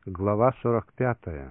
Глава 45.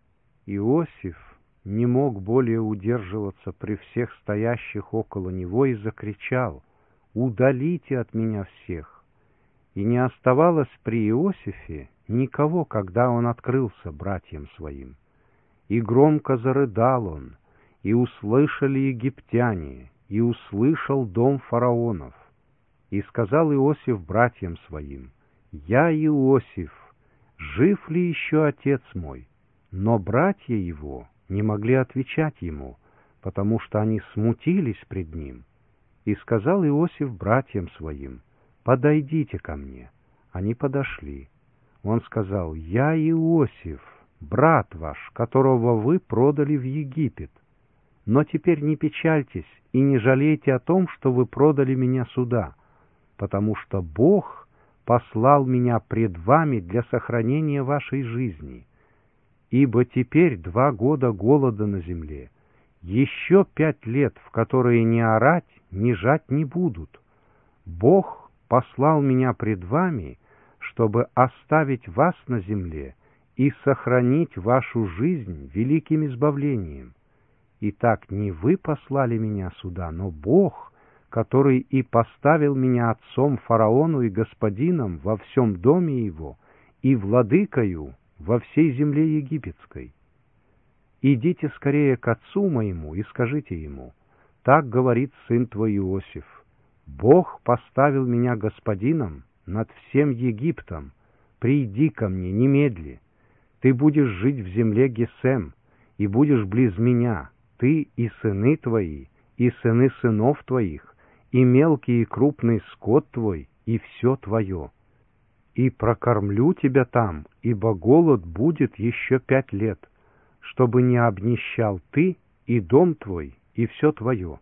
Иосиф не мог более удерживаться при всех стоящих около него и закричал: «Удалите от меня всех!» И не оставалось при Иосифе никого, когда он открылся братьям своим. И громко зарыдал он, и услышали египтяне, и услышал дом фараонов. И сказал Иосиф братьям своим: «Я Иосиф, жив ли еще отец мой?» Но братья его не могли отвечать ему, потому что они смутились пред ним. И сказал Иосиф братьям своим: «Подойдите ко мне». Они подошли. Он сказал: «Я Иосиф, брат ваш, которого вы продали в Египет. Но теперь не печальтесь и не жалейте о том, что вы продали меня сюда, потому что Бог послал меня пред вами для сохранения вашей жизни. Ибо теперь 2 года голода на земле, еще 5 лет, в которые ни орать, ни жать не будут. Бог послал меня пред вами, чтобы оставить вас на земле и сохранить вашу жизнь великим избавлением. Итак, не вы послали меня сюда, но Бог, который и поставил меня отцом фараону и господином во всем доме его и владыкою во всей земле египетской. Идите скорее к отцу моему и скажите ему: так говорит сын твой Иосиф: Бог поставил меня господином над всем Египтом. Приди ко мне немедли. Ты будешь жить в земле Гесем, и будешь близ меня, ты и сыны твои, и сыны сынов твоих, и мелкий и крупный скот твой, и все твое. И прокормлю тебя там, ибо голод будет еще 5 лет, чтобы не обнищал ты и дом твой, и все твое.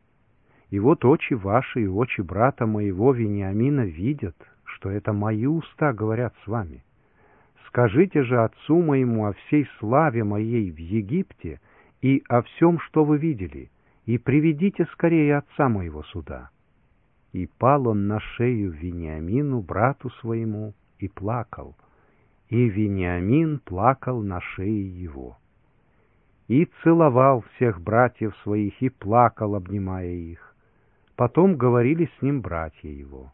И вот очи ваши и очи брата моего Вениамина видят, что это мои уста говорят с вами. Скажите же отцу моему о всей славе моей в Египте и о всем, что вы видели, и приведите скорее отца моего сюда». И пал он на шею Вениамину, брату своему, и плакал. И Вениамин плакал на шее его. И целовал всех братьев своих, и плакал, обнимая их. Потом говорили с ним братья его.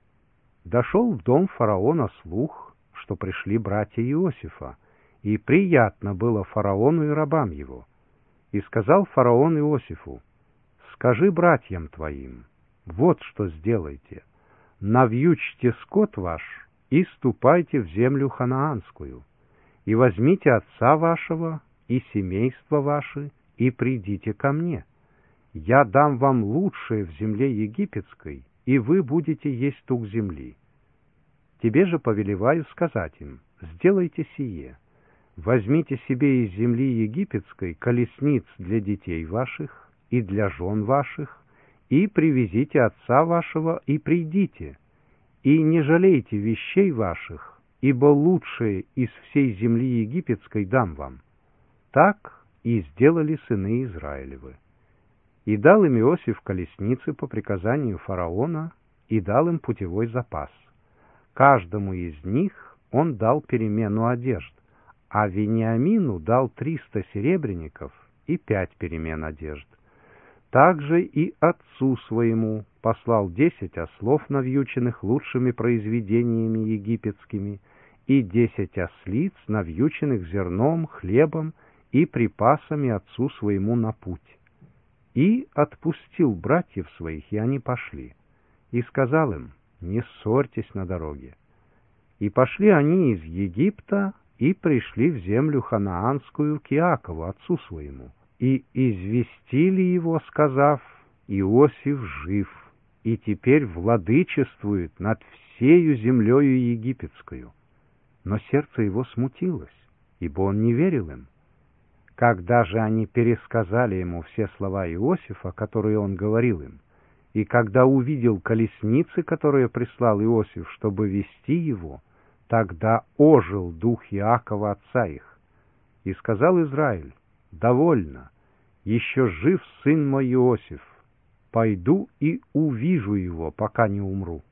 Дошел в дом фараона слух, что пришли братья Иосифа, и приятно было фараону и рабам его. И сказал фараон Иосифу: «Скажи братьям твоим, вот что сделайте: навьючьте скот ваш и ступайте в землю ханаанскую, и возьмите отца вашего и семейство ваше, и придите ко мне. Я дам вам лучшее в земле египетской, и вы будете есть тук земли. Тебе же повелеваю сказать им: сделайте сие. Возьмите себе из земли египетской колесниц для детей ваших и для жен ваших, и привезите отца вашего, и придите, и не жалейте вещей ваших, ибо лучшее из всей земли египетской дам вам». Так и сделали сыны Израилевы. И дал им Иосиф колесницы по приказанию фараона, и дал им путевой запас. Каждому из них он дал перемену одежд, а Вениамину дал 300 серебряников и 5 перемен одежд. Также и отцу своему послал 10 ослов, навьюченных лучшими произведениями египетскими, и 10 ослиц, навьюченных зерном, хлебом и припасами отцу своему на путь. И отпустил братьев своих, и они пошли. И сказал им: не ссорьтесь на дороге. И пошли они из Египта, и пришли в землю ханаанскую к Иакову, отцу своему. И известили его, сказав: Иосиф жив, и теперь владычествует над всею землею египетскую. Но сердце его смутилось, ибо он не верил им. Когда же они пересказали ему все слова Иосифа, которые он говорил им, и когда увидел колесницы, которые прислал Иосиф, чтобы вести его, тогда ожил дух Иакова отца их. И сказал Израиль: «Довольно, еще жив сын мой Иосиф, пойду и увижу его, пока не умру».